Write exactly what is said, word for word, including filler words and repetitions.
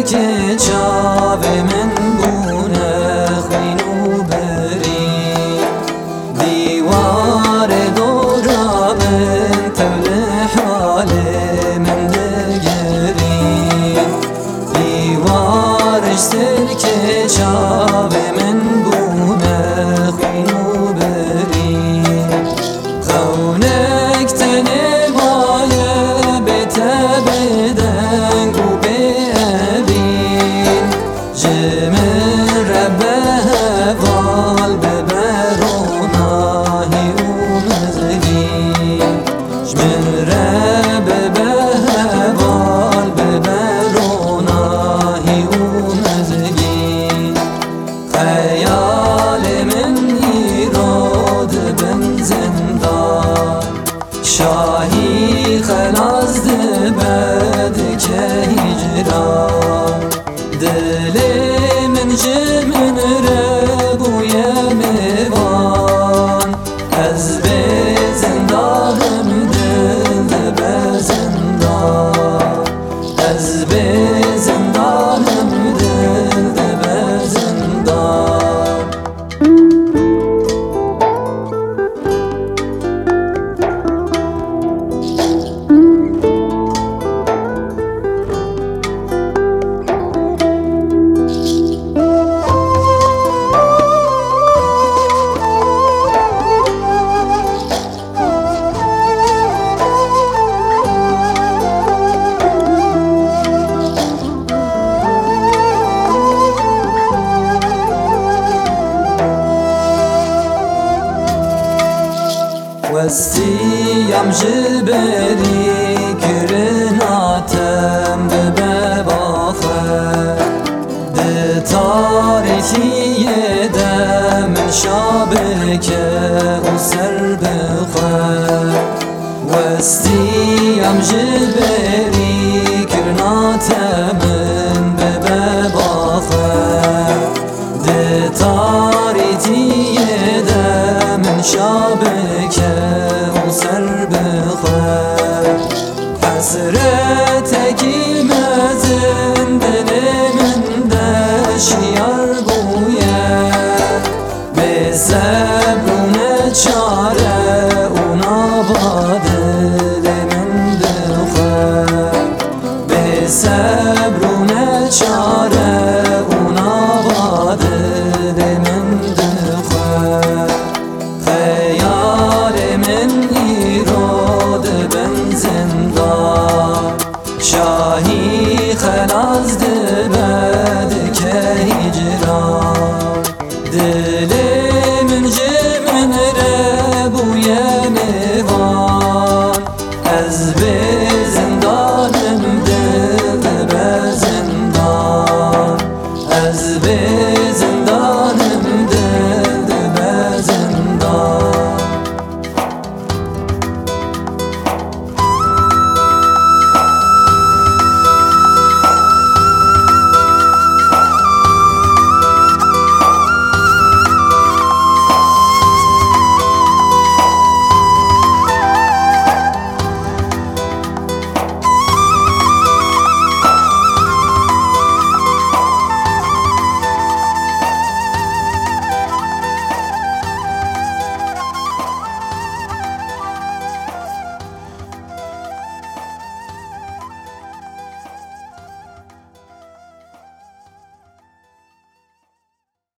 که چاو من بونه خوین و بری دیوار دورا من تول حال من دگری دیوارش سر که چاو من بونه خوین و بری خونک تنه بایه بته بدنگ و ببین جمر ربه وال ببروناهی و مزگین جمر ربه وال ببروناهی و مزگین خیال من ایراد بن زندان شاهی خلاص دبد که هجران دل من جمن ربوی میوان از به زندانم دل به زندان از به زندانم دل به زندان وستیم جبری کرناتم به باخر ده تاریخی دم شابکه و سر بخور وستیم جبری کرناتم به باخر ده تاریخی دم شابکه سر بخور حسرتکی مزن دل من دشیار بویه به صبرون چاره اونا با دل من بخور به صبرون چاره اونا با دل من بخور خیال من ایراد بن زندان